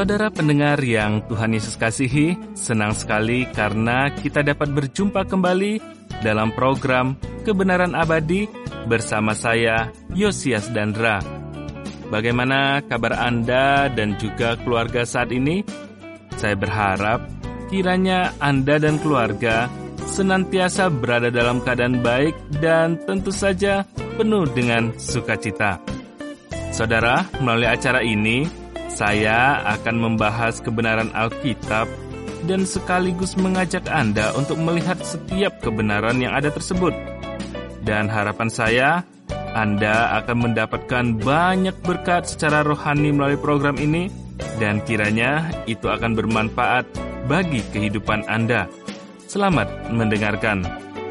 Saudara pendengar yang Tuhan Yesus kasihi, senang sekali karena kita dapat berjumpa kembali dalam program Kebenaran Abadi bersama saya, Yosias Dandra. Bagaimana kabar Anda dan juga keluarga saat ini? Saya berharap kiranya Anda dan keluarga senantiasa berada dalam keadaan baik dan tentu saja penuh dengan sukacita. Saudara, melalui acara ini, saya akan membahas kebenaran Alkitab dan sekaligus mengajak Anda untuk melihat setiap kebenaran yang ada tersebut. Dan harapan saya, Anda akan mendapatkan banyak berkat secara rohani melalui program ini, dan kiranya itu akan bermanfaat bagi kehidupan Anda. Selamat mendengarkan.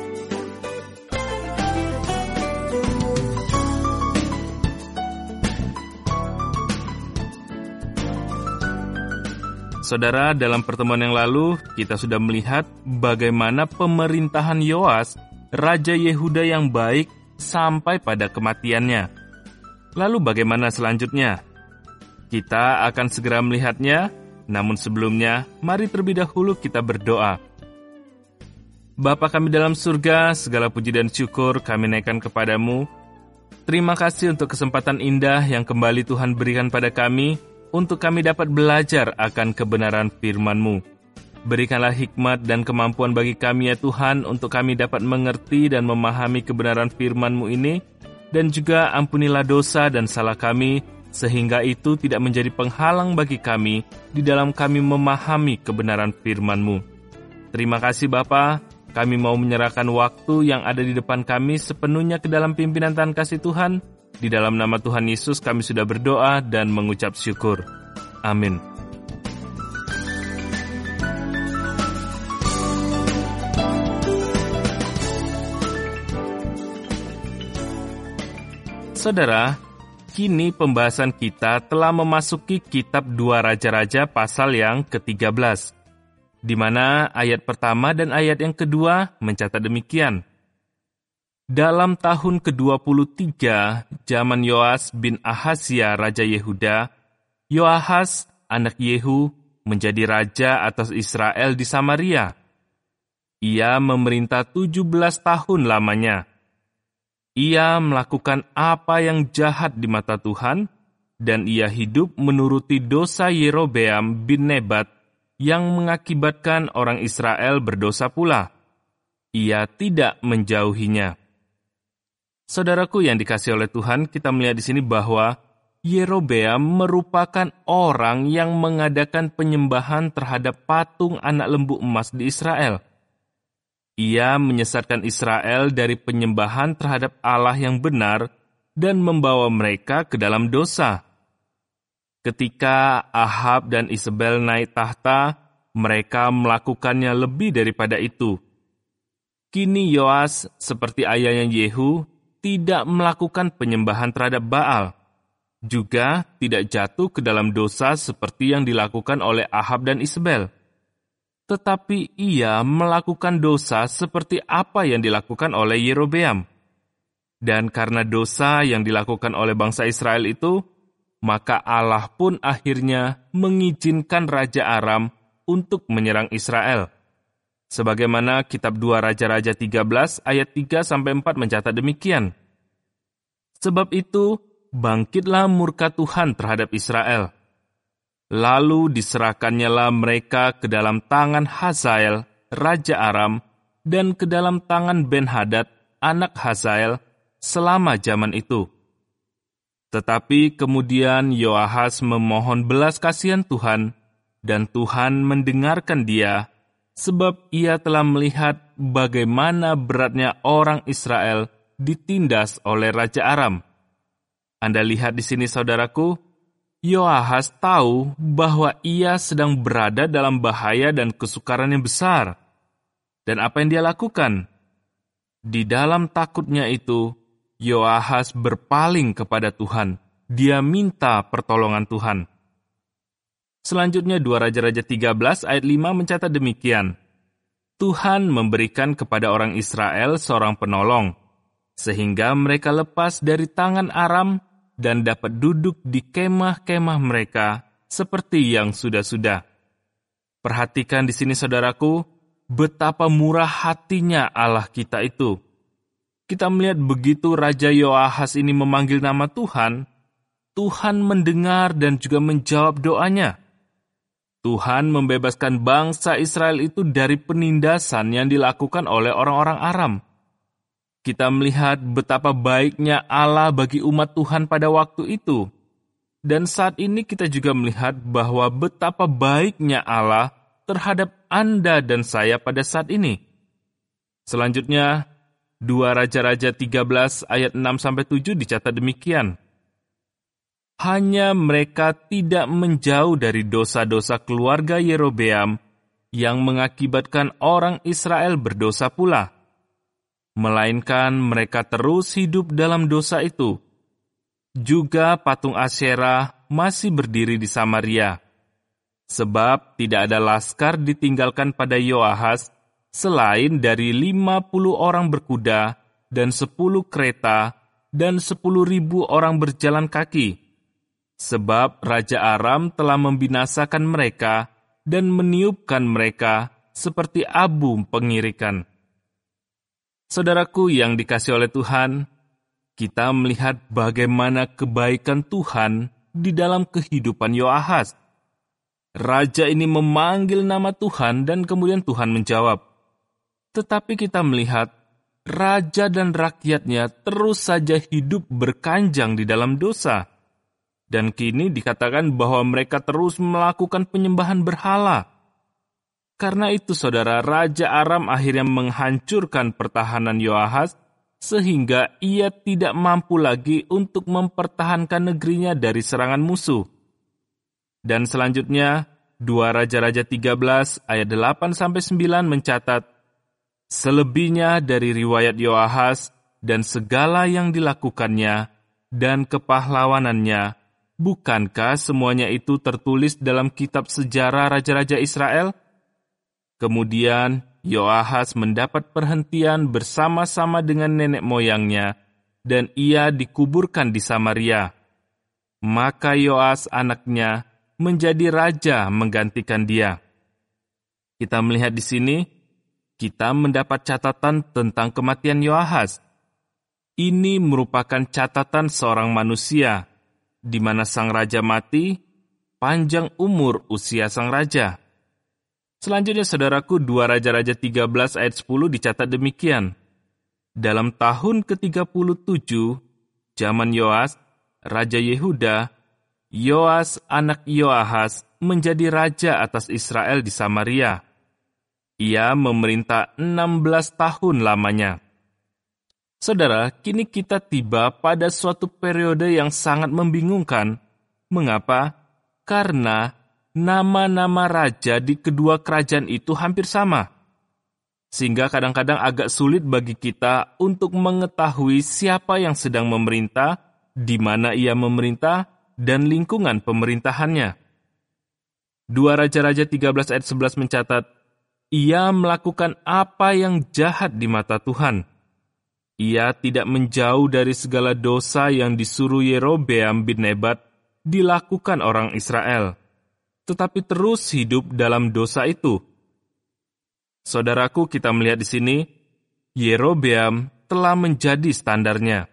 Saudara, dalam pertemuan yang lalu, kita sudah melihat bagaimana pemerintahan Yoas, Raja Yehuda yang baik, sampai pada kematiannya. Lalu bagaimana selanjutnya? Kita akan segera melihatnya, namun sebelumnya, mari terlebih dahulu kita berdoa. Bapa kami dalam surga, segala puji dan syukur kami naikkan kepadamu. Terima kasih untuk kesempatan indah yang kembali Tuhan berikan pada kami, untuk kami dapat belajar akan kebenaran firman-Mu. Berikanlah hikmat dan kemampuan bagi kami ya Tuhan, untuk kami dapat mengerti dan memahami kebenaran firman-Mu ini, dan juga ampunilah dosa dan salah kami, sehingga itu tidak menjadi penghalang bagi kami di dalam kami memahami kebenaran firman-Mu. Terima kasih Bapa, kami mau menyerahkan waktu yang ada di depan kami sepenuhnya ke dalam pimpinan Tuhan kasih Tuhan. Di dalam nama Tuhan Yesus kami sudah berdoa dan mengucap syukur. Amin. Saudara, kini pembahasan kita telah memasuki kitab 2 Raja-Raja pasal yang ke-13, di mana ayat pertama dan ayat yang kedua mencatat demikian. Dalam tahun ke-23, zaman Yoas bin Ahazia Raja Yehuda, Yoahas, anak Yehu, menjadi raja atas Israel di Samaria. Ia memerintah 17 tahun lamanya. Ia melakukan apa yang jahat di mata Tuhan, dan ia hidup menuruti dosa Yerobeam bin Nebat yang mengakibatkan orang Israel berdosa pula. Ia tidak menjauhinya. Saudaraku yang dikasihi oleh Tuhan, kita melihat di sini bahwa Yerobeam merupakan orang yang mengadakan penyembahan terhadap patung anak lembu emas di Israel. Ia menyesatkan Israel dari penyembahan terhadap Allah yang benar dan membawa mereka ke dalam dosa. Ketika Ahab dan Isabel naik tahta, mereka melakukannya lebih daripada itu. Kini Yoas, seperti ayahnya Yehu, tidak melakukan penyembahan terhadap Baal, juga tidak jatuh ke dalam dosa seperti yang dilakukan oleh Ahab dan Isabel. Tetapi ia melakukan dosa seperti apa yang dilakukan oleh Yerobeam. Dan karena dosa yang dilakukan oleh bangsa Israel itu, maka Allah pun akhirnya mengizinkan Raja Aram untuk menyerang Israel. Sebagaimana kitab 2 Raja-Raja 13 ayat 3-4 mencatat demikian. Sebab itu, bangkitlah murka Tuhan terhadap Israel. Lalu diserahkannyalah mereka ke dalam tangan Hazael, Raja Aram, dan ke dalam tangan Ben-Hadad, anak Hazael, selama zaman itu. Tetapi kemudian Yoahas memohon belas kasihan Tuhan, dan Tuhan mendengarkan dia, sebab ia telah melihat bagaimana beratnya orang Israel ditindas oleh Raja Aram. Anda lihat di sini saudaraku, Yoahas tahu bahwa ia sedang berada dalam bahaya dan kesukaran yang besar. Dan apa yang dia lakukan? Di dalam takutnya itu, Yoahas berpaling kepada Tuhan. Dia minta pertolongan Tuhan. Selanjutnya 2 Raja-Raja 13 ayat 5 mencatat demikian. Tuhan memberikan kepada orang Israel seorang penolong, sehingga mereka lepas dari tangan Aram dan dapat duduk di kemah-kemah mereka seperti yang sudah-sudah. Perhatikan di sini saudaraku, betapa murah hatinya Allah kita itu. Kita melihat begitu Raja Yoahas ini memanggil nama Tuhan, Tuhan mendengar dan juga menjawab doanya. Tuhan membebaskan bangsa Israel itu dari penindasan yang dilakukan oleh orang-orang Aram. Kita melihat betapa baiknya Allah bagi umat Tuhan pada waktu itu. Dan saat ini kita juga melihat bahwa betapa baiknya Allah terhadap Anda dan saya pada saat ini. Selanjutnya, 2 Raja-Raja 13 ayat 6-7 dicatat demikian. Hanya mereka tidak menjauh dari dosa-dosa keluarga Yerobeam yang mengakibatkan orang Israel berdosa pula. Melainkan mereka terus hidup dalam dosa itu. Juga patung Asyerah masih berdiri di Samaria. Sebab tidak ada laskar ditinggalkan pada Yoahas selain dari 50 orang berkuda dan 10 kereta dan 10.000 orang berjalan kaki. Sebab Raja Aram telah membinasakan mereka dan meniupkan mereka seperti abu pengirikan. Saudaraku yang dikasihi oleh Tuhan, kita melihat bagaimana kebaikan Tuhan di dalam kehidupan Yoahas. Raja ini memanggil nama Tuhan dan kemudian Tuhan menjawab. Tetapi kita melihat raja dan rakyatnya terus saja hidup berkanjang di dalam dosa. Dan kini dikatakan bahwa mereka terus melakukan penyembahan berhala. Karena itu saudara, Raja Aram akhirnya menghancurkan pertahanan Yoahas sehingga ia tidak mampu lagi untuk mempertahankan negerinya dari serangan musuh. Dan selanjutnya, 2 Raja-Raja 13 ayat 8-9 mencatat, selebihnya dari riwayat Yoahas dan segala yang dilakukannya dan kepahlawanannya, bukankah semuanya itu tertulis dalam kitab sejarah Raja-Raja Israel? Kemudian Yoahas mendapat perhentian bersama-sama dengan nenek moyangnya, dan ia dikuburkan di Samaria. Maka Yoas anaknya menjadi raja menggantikan dia. Kita melihat di sini, kita mendapat catatan tentang kematian Yoahas. Ini merupakan catatan seorang manusia, di mana sang raja mati, panjang umur usia sang raja. Selanjutnya saudaraku, 2 Raja-Raja 13 ayat 10 dicatat demikian. Dalam tahun ke-37, zaman Yoas, Raja Yehuda, Yoas anak Yoahas menjadi raja atas Israel di Samaria. Ia memerintah 16 tahun lamanya. Saudara, kini kita tiba pada suatu periode yang sangat membingungkan. Mengapa? Karena nama-nama raja di kedua kerajaan itu hampir sama. Sehingga kadang-kadang agak sulit bagi kita untuk mengetahui siapa yang sedang memerintah, di mana ia memerintah, dan lingkungan pemerintahannya. 2 Raja-Raja 13 ayat 11 mencatat, ia melakukan apa yang jahat di mata Tuhan. Ia tidak menjauh dari segala dosa yang disuruh Yerobeam bin Nebat dilakukan orang Israel, tetapi terus hidup dalam dosa itu. Saudaraku, kita melihat di sini, Yerobeam telah menjadi standarnya.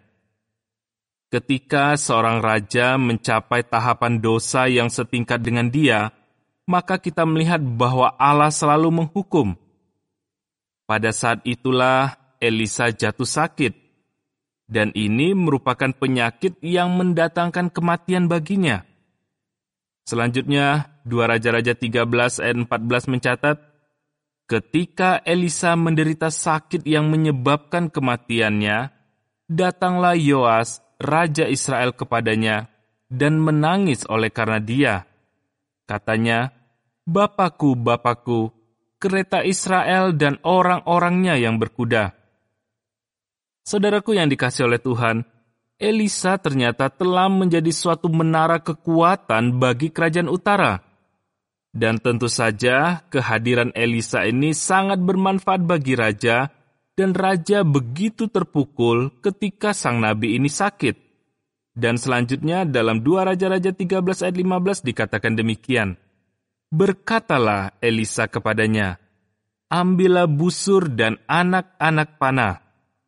Ketika seorang raja mencapai tahapan dosa yang setingkat dengan dia, maka kita melihat bahwa Allah selalu menghukum. Pada saat itulah Elisa jatuh sakit, dan ini merupakan penyakit yang mendatangkan kematian baginya. Selanjutnya, 2 Raja-Raja 13 ayat 14 mencatat, ketika Elisa menderita sakit yang menyebabkan kematiannya, datanglah Yoas, Raja Israel kepadanya, dan menangis oleh karena dia. Katanya, Bapakku, Bapakku, kereta Israel dan orang-orangnya yang berkuda. Saudaraku yang dikasihi oleh Tuhan, Elisa ternyata telah menjadi suatu menara kekuatan bagi kerajaan utara. Dan tentu saja kehadiran Elisa ini sangat bermanfaat bagi raja, dan raja begitu terpukul ketika sang nabi ini sakit. Dan selanjutnya dalam 2 Raja-Raja 13 ayat 15 dikatakan demikian. Berkatalah Elisa kepadanya, ambillah busur dan anak-anak panah.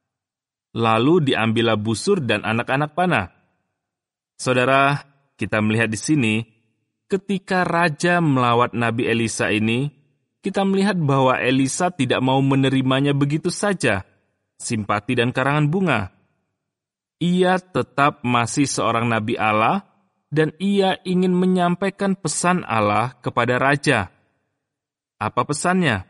Lalu diambillah busur dan anak-anak panah. Saudara, kita melihat di sini, ketika raja melawat Nabi Elisa ini, kita melihat bahwa Elisa tidak mau menerimanya begitu saja, simpati dan karangan bunga. Ia tetap masih seorang Nabi Allah, dan ia ingin menyampaikan pesan Allah kepada raja. Apa pesannya?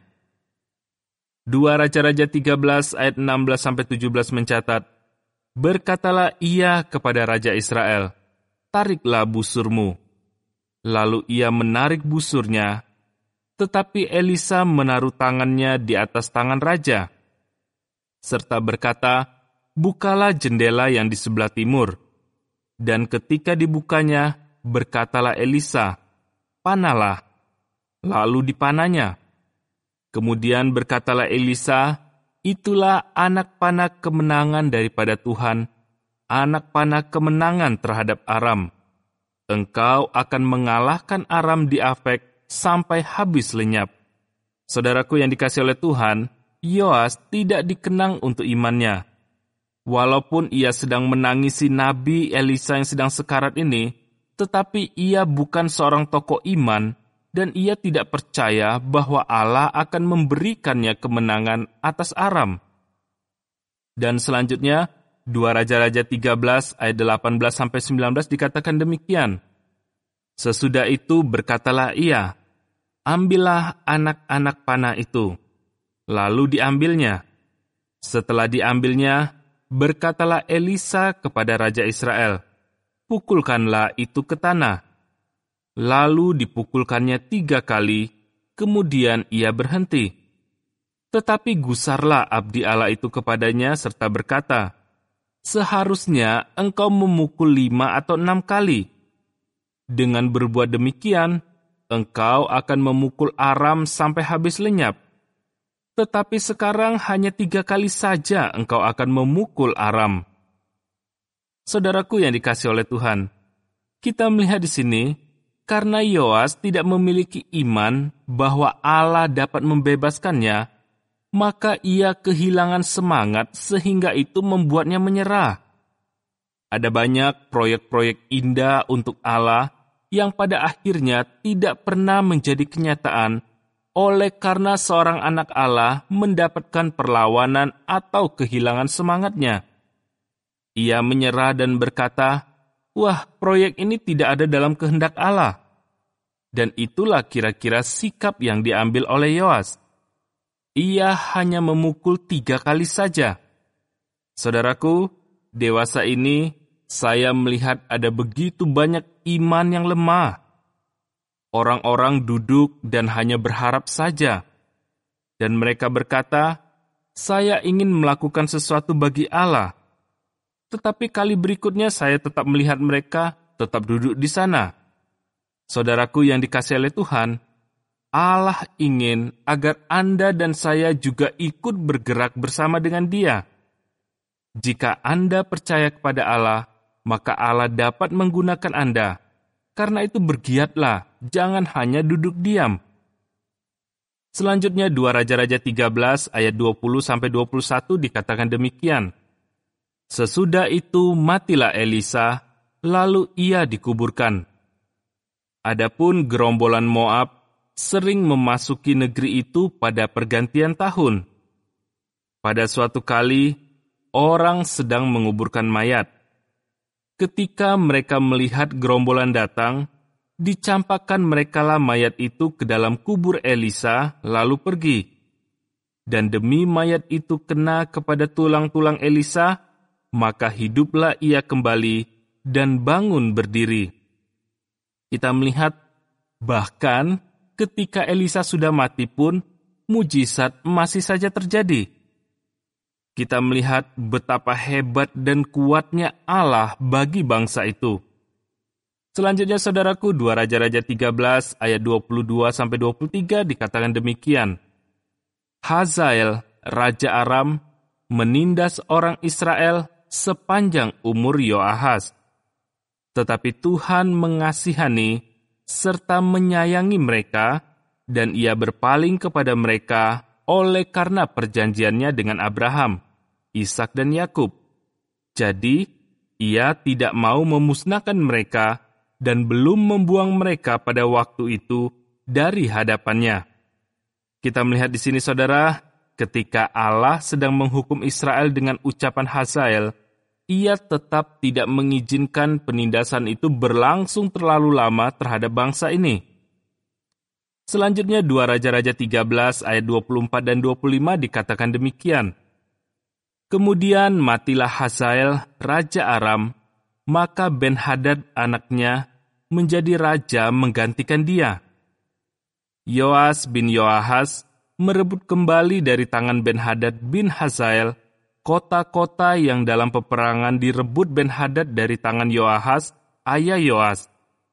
2 Raja-Raja 13 ayat 16-17 mencatat, berkatalah ia kepada Raja Israel, tariklah busurmu. Lalu ia menarik busurnya, tetapi Elisa menaruh tangannya di atas tangan raja, serta berkata, bukalah jendela yang di sebelah timur. Dan ketika dibukanya, berkatalah Elisa, panahlah. Lalu dipanahnya. Kemudian berkatalah Elisa, itulah anak panah kemenangan daripada Tuhan, anak panah kemenangan terhadap Aram. Engkau akan mengalahkan Aram di Afek sampai habis lenyap. Saudaraku yang dikasihi oleh Tuhan, Yoas tidak dikenang untuk imannya. Walaupun ia sedang menangisi Nabi Elisa yang sedang sekarat ini, tetapi ia bukan seorang tokoh iman, dan ia tidak percaya bahwa Allah akan memberikannya kemenangan atas Aram. Dan selanjutnya, 2 Raja-Raja 13 ayat 18-19 dikatakan demikian. Sesudah itu berkatalah ia, ambillah anak-anak panah itu. Lalu diambilnya. Setelah diambilnya, berkatalah Elisa kepada Raja Israel, pukulkanlah itu ke tanah. Lalu dipukulkannya 3 kali, kemudian ia berhenti. Tetapi gusarlah abdi Allah itu kepadanya serta berkata, seharusnya engkau memukul 5 atau 6 kali. Dengan berbuat demikian, engkau akan memukul Aram sampai habis lenyap. Tetapi sekarang hanya 3 kali saja engkau akan memukul Aram. Saudaraku yang dikasihi oleh Tuhan, kita melihat di sini, karena Yoas tidak memiliki iman bahwa Allah dapat membebaskannya, maka ia kehilangan semangat sehingga itu membuatnya menyerah. Ada banyak proyek-proyek indah untuk Allah yang pada akhirnya tidak pernah menjadi kenyataan, oleh karena seorang anak Allah mendapatkan perlawanan atau kehilangan semangatnya. Ia menyerah dan berkata, wah, proyek ini tidak ada dalam kehendak Allah. Dan itulah kira-kira sikap yang diambil oleh Yoas. Ia hanya memukul 3 kali saja. Saudaraku, dewasa ini saya melihat ada begitu banyak iman yang lemah. Orang-orang duduk dan hanya berharap saja. Dan mereka berkata, saya ingin melakukan sesuatu bagi Allah. Tetapi kali berikutnya saya tetap melihat mereka tetap duduk di sana. Saudaraku yang dikasihi oleh Tuhan, Allah ingin agar Anda dan saya juga ikut bergerak bersama dengan Dia. Jika Anda percaya kepada Allah, maka Allah dapat menggunakan Anda. Karena itu bergiatlah, jangan hanya duduk diam. Selanjutnya 2 Raja-Raja 13 ayat 20-21 dikatakan demikian. Sesudah itu matilah Elisa, lalu ia dikuburkan. Adapun gerombolan Moab sering memasuki negeri itu pada pergantian tahun. Pada suatu kali, orang sedang menguburkan mayat. Ketika mereka melihat gerombolan datang, dicampakkan merekalah mayat itu ke dalam kubur Elisa, lalu pergi. Dan demi mayat itu kena kepada tulang-tulang Elisa, maka hiduplah ia kembali dan bangun berdiri. Kita melihat, bahkan ketika Elisa sudah mati pun, mujizat masih saja terjadi. Kita melihat betapa hebat dan kuatnya Allah bagi bangsa itu. Selanjutnya saudaraku, 2 Raja-Raja 13 ayat 22-23 dikatakan demikian. Hazael, Raja Aram, menindas orang Israel sepanjang umur Yoahaz. Tetapi Tuhan mengasihani serta menyayangi mereka, dan Ia berpaling kepada mereka oleh karena perjanjiannya dengan Abraham, Ishak dan Yakub. Jadi, Ia tidak mau memusnahkan mereka dan belum membuang mereka pada waktu itu dari hadapannya. Kita melihat di sini, saudara, ketika Allah sedang menghukum Israel dengan ucapan Hazael, Ia tetap tidak mengizinkan penindasan itu berlangsung terlalu lama terhadap bangsa ini. Selanjutnya 2 Raja-Raja 13 ayat 24 dan 25 dikatakan demikian. Kemudian matilah Hazael, Raja Aram, maka Ben-Hadad anaknya menjadi raja menggantikan dia. Yoas bin Yoahaz merebut kembali dari tangan Ben-Hadad bin Hazael kota-kota yang dalam peperangan direbut Ben-Hadad dari tangan Yoahaz, ayah Yoas.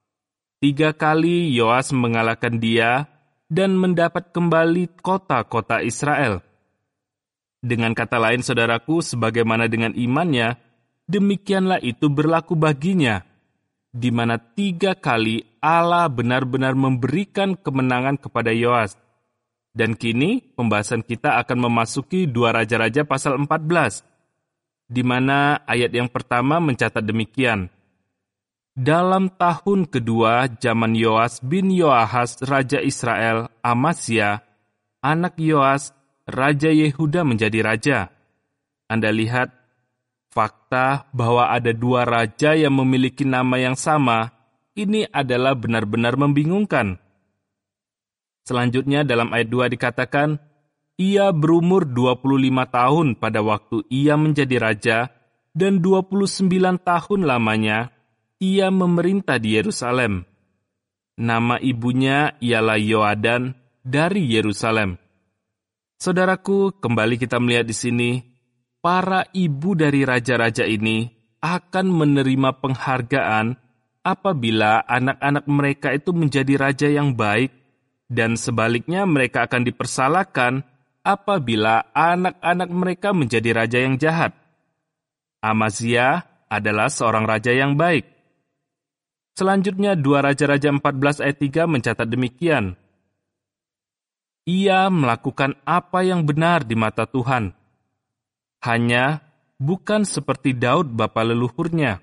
3 kali Yoas mengalahkan dia dan mendapat kembali kota-kota Israel. Dengan kata lain, saudaraku, sebagaimana dengan imannya, demikianlah itu berlaku baginya, di mana 3 kali Allah benar-benar memberikan kemenangan kepada Yoas. Dan kini pembahasan kita akan memasuki 2 Raja-Raja pasal 14, di mana ayat yang pertama mencatat demikian. Dalam tahun kedua zaman Yoas bin Yoahaz Raja Israel, Amasya, anak Yoas, Raja Yehuda menjadi raja. Anda lihat, fakta bahwa ada 2 raja yang memiliki nama yang sama, ini adalah benar-benar membingungkan. Selanjutnya dalam ayat 2 dikatakan, ia berumur 25 tahun pada waktu ia menjadi raja, dan 29 tahun lamanya ia memerintah di Yerusalem. Nama ibunya ialah Yoadan dari Yerusalem. Saudaraku, kembali kita melihat di sini, para ibu dari raja-raja ini akan menerima penghargaan apabila anak-anak mereka itu menjadi raja yang baik, dan sebaliknya mereka akan dipersalahkan apabila anak-anak mereka menjadi raja yang jahat. Amazia adalah seorang raja yang baik. Selanjutnya 2 Raja-Raja 14 ayat 3 mencatat demikian. Ia melakukan apa yang benar di mata Tuhan. Hanya bukan seperti Daud bapa leluhurnya.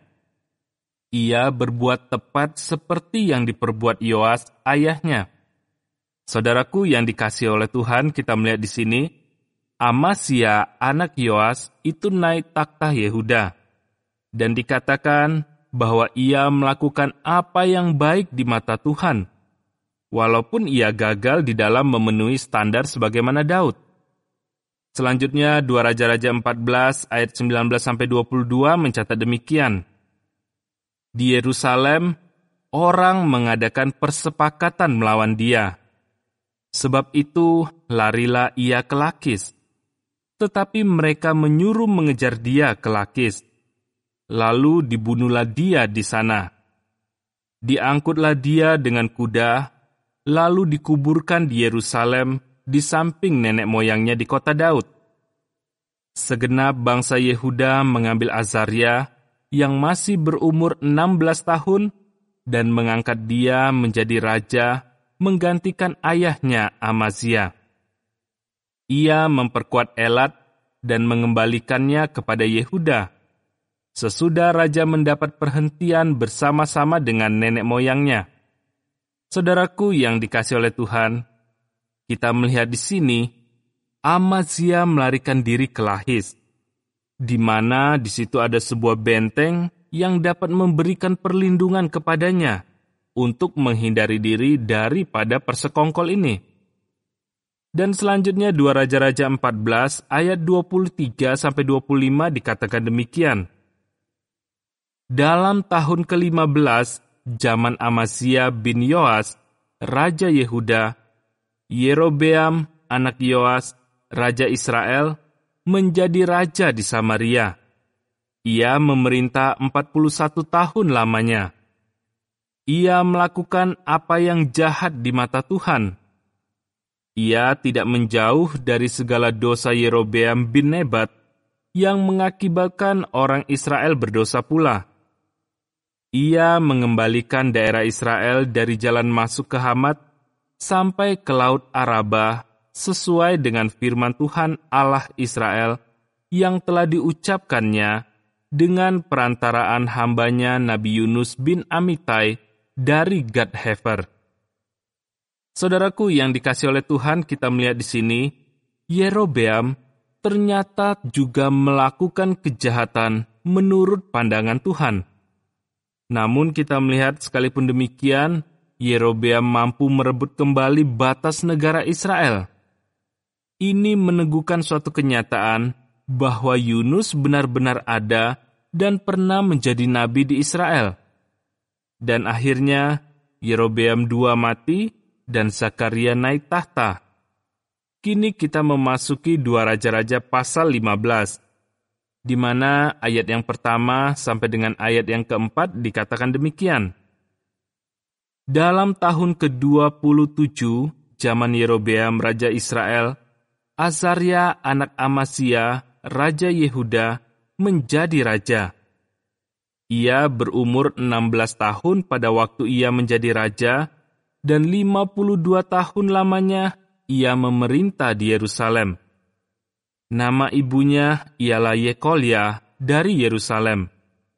Ia berbuat tepat seperti yang diperbuat Yoas ayahnya. Saudaraku yang dikasihi oleh Tuhan, kita melihat di sini, Amasya anak Yoas itu naik takhta Yehuda. Dan dikatakan bahwa ia melakukan apa yang baik di mata Tuhan, walaupun ia gagal di dalam memenuhi standar sebagaimana Daud. Selanjutnya 2 Raja-Raja 14 ayat 19-22 mencatat demikian. Di Yerusalem, orang mengadakan persepakatan melawan dia. Sebab itu, larilah ia ke Lakis. Tetapi mereka menyuruh mengejar dia ke Lakis. Lalu dibunuhlah dia di sana. Diangkutlah dia dengan kuda, lalu dikuburkan di Yerusalem di samping nenek moyangnya di kota Daud. Segenap bangsa Yehuda mengambil Azaria yang masih berumur 16 tahun dan mengangkat dia menjadi raja, menggantikan ayahnya Amazia. Ia memperkuat Elat dan mengembalikannya kepada Yehuda. Sesudah raja mendapat perhentian bersama-sama dengan nenek moyangnya. Saudaraku yang dikasihi oleh Tuhan, kita melihat di sini Amazia melarikan diri ke Lakis, di mana di situ ada sebuah benteng yang dapat memberikan perlindungan kepadanya untuk menghindari diri daripada persekongkol ini. Dan selanjutnya 2 Raja-Raja 14 ayat 23-25 dikatakan demikian. Dalam tahun ke-15 zaman Amazia bin Yoas, Raja Yehuda, Yerobeam anak Yoas, Raja Israel, menjadi raja di Samaria. Ia memerintah 41 tahun lamanya. Ia melakukan apa yang jahat di mata Tuhan. Ia tidak menjauh dari segala dosa Yerobeam bin Nebat yang mengakibatkan orang Israel berdosa pula. Ia mengembalikan daerah Israel dari jalan masuk ke Hamat sampai ke Laut Arabah sesuai dengan firman Tuhan Allah Israel yang telah diucapkannya dengan perantaraan hambanya Nabi Yunus bin Amitai dari Gad-Hefer. Saudaraku yang dikasihi oleh Tuhan, kita melihat di sini, Yerobeam ternyata juga melakukan kejahatan menurut pandangan Tuhan. Namun kita melihat sekalipun demikian, Yerobeam mampu merebut kembali batas negara Israel. Ini meneguhkan suatu kenyataan bahwa Yunus benar-benar ada dan pernah menjadi nabi di Israel. Dan akhirnya Yerobeam II mati dan Zakaria naik tahta. Kini kita memasuki 2 Raja-Raja pasal 15. Di mana ayat yang pertama sampai dengan ayat yang keempat dikatakan demikian. Dalam tahun ke-27 zaman Yerobeam Raja Israel, Azaria anak Amasya, Raja Yehuda, menjadi raja. Ia berumur 16 tahun pada waktu ia menjadi raja, dan 52 tahun lamanya ia memerintah di Yerusalem. Nama ibunya ialah Yekolya dari Yerusalem.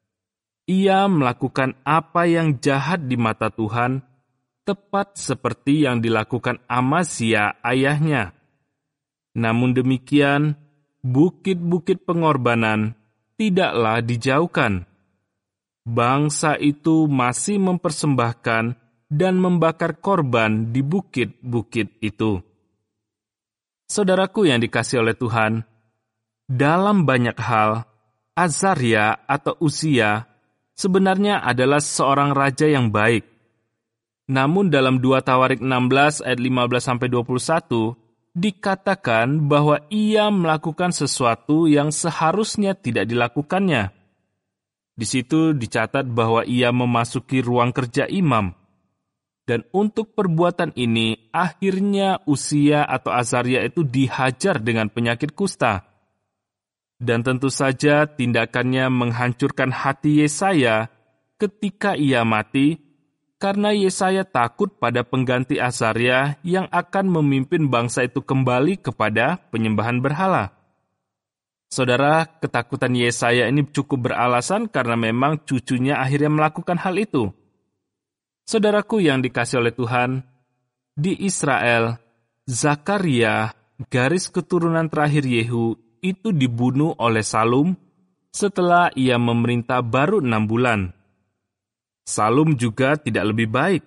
Ia melakukan apa yang jahat di mata Tuhan, tepat seperti yang dilakukan Amasya ayahnya. Namun demikian, bukit-bukit pengorbanan tidaklah dijauhkan. Bangsa itu masih mempersembahkan dan membakar korban di bukit-bukit itu. Saudaraku yang dikasihi oleh Tuhan, dalam banyak hal, Azaria atau Uzia sebenarnya adalah seorang raja yang baik. Namun dalam 2 Tawarik 16 ayat 15-21, dikatakan bahwa ia melakukan sesuatu yang seharusnya tidak dilakukannya. Di situ dicatat bahwa ia memasuki ruang kerja imam. Dan untuk perbuatan ini, akhirnya Uzia atau Azaria itu dihajar dengan penyakit kusta. Dan tentu saja tindakannya menghancurkan hati Yesaya ketika ia mati, karena Yesaya takut pada pengganti Azaria yang akan memimpin bangsa itu kembali kepada penyembahan berhala. Saudara, ketakutan Yesaya ini cukup beralasan karena memang cucunya akhirnya melakukan hal itu. Saudaraku yang dikasihi oleh Tuhan, di Israel, Zakaria, garis keturunan terakhir Yehu, itu dibunuh oleh Salum setelah ia memerintah baru 6 bulan. Salum juga tidak lebih baik.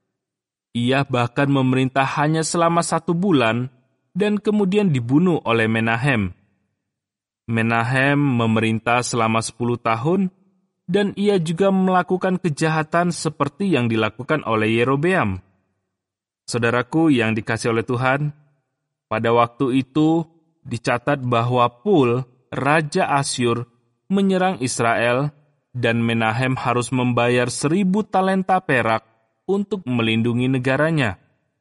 Ia bahkan memerintah hanya selama 1 bulan dan kemudian dibunuh oleh Menahem. Menahem memerintah selama 10 tahun dan ia juga melakukan kejahatan seperti yang dilakukan oleh Yerobeam. Saudaraku yang dikasihi oleh Tuhan, pada waktu itu dicatat bahwa Pul, Raja Asyur, menyerang Israel dan Menahem harus membayar 1.000 talenta perak untuk melindungi negaranya.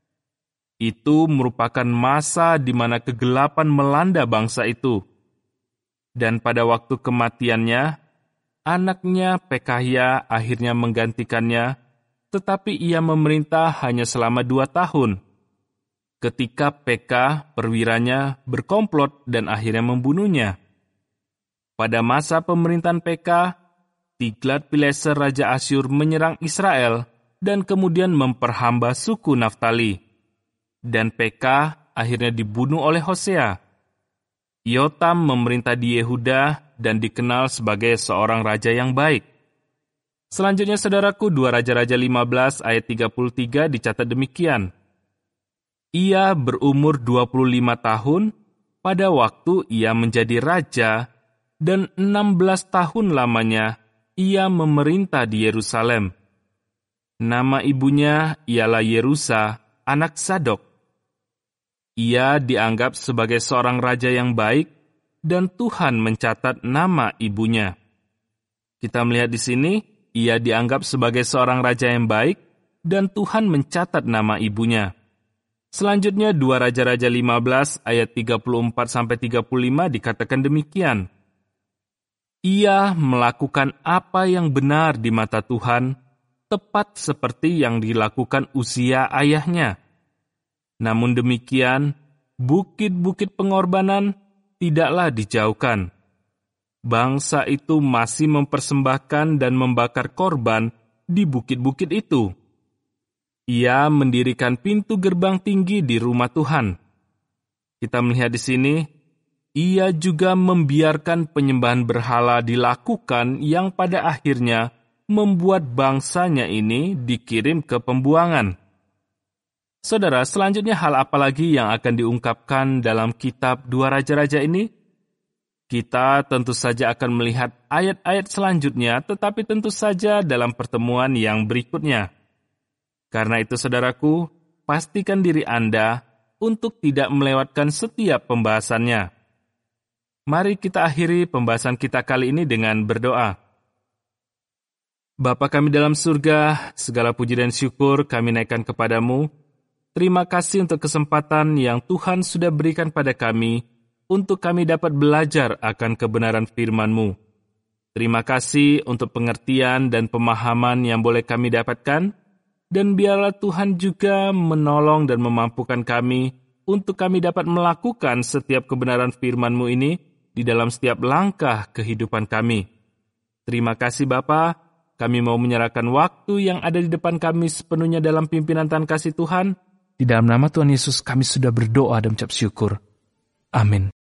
Itu merupakan masa di mana kegelapan melanda bangsa itu. Dan pada waktu kematiannya, anaknya Pekahya akhirnya menggantikannya, tetapi ia memerintah hanya selama 2 tahun. Ketika Pekah, perwiranya, berkomplot dan akhirnya membunuhnya. Pada masa pemerintahan Pekah, Tiglat-Pileser Raja Asyur menyerang Israel dan kemudian memperhamba suku Naftali. Dan Pekah akhirnya dibunuh oleh Hosea. Yotam memerintah di Yehuda dan dikenal sebagai seorang raja yang baik. Selanjutnya saudaraku, 2 Raja-Raja 15 ayat 33 dicatat demikian. Ia berumur 25 tahun pada waktu ia menjadi raja dan 16 tahun lamanya ia memerintah di Yerusalem. Nama ibunya ialah Yerusa, anak Zadok. Ia dianggap sebagai seorang raja yang baik, dan Tuhan mencatat nama ibunya. Kita melihat di sini, ia dianggap sebagai seorang raja yang baik, dan Tuhan mencatat nama ibunya. Selanjutnya 2 Raja-Raja 15 ayat 34-35 dikatakan demikian. Ia melakukan apa yang benar di mata Tuhan, tepat seperti yang dilakukan Uzia ayahnya. Namun demikian, bukit-bukit pengorbanan tidaklah dijauhkan. Bangsa itu masih mempersembahkan dan membakar korban di bukit-bukit itu. Ia mendirikan pintu gerbang tinggi di rumah Tuhan. Kita melihat di sini, ia juga membiarkan penyembahan berhala dilakukan yang pada akhirnya membuat bangsanya ini dikirim ke pembuangan. Saudara, selanjutnya hal apa lagi yang akan diungkapkan dalam kitab Dua Raja-Raja ini? Kita tentu saja akan melihat ayat-ayat selanjutnya, tetapi tentu saja dalam pertemuan yang berikutnya. Karena itu, saudaraku, pastikan diri Anda untuk tidak melewatkan setiap pembahasannya. Mari kita akhiri pembahasan kita kali ini dengan berdoa. Bapa kami dalam surga, segala puji dan syukur kami naikkan kepadamu. Terima kasih untuk kesempatan yang Tuhan sudah berikan pada kami, untuk kami dapat belajar akan kebenaran firman-Mu. Terima kasih untuk pengertian dan pemahaman yang boleh kami dapatkan, dan biarlah Tuhan juga menolong dan memampukan kami, untuk kami dapat melakukan setiap kebenaran firman-Mu ini, di dalam setiap langkah kehidupan kami. Terima kasih Bapa, kami mau menyerahkan waktu yang ada di depan kami sepenuhnya dalam pimpinan Tuhan kasih Tuhan. Di dalam nama Tuhan Yesus kami sudah berdoa dan mengucap syukur. Amin.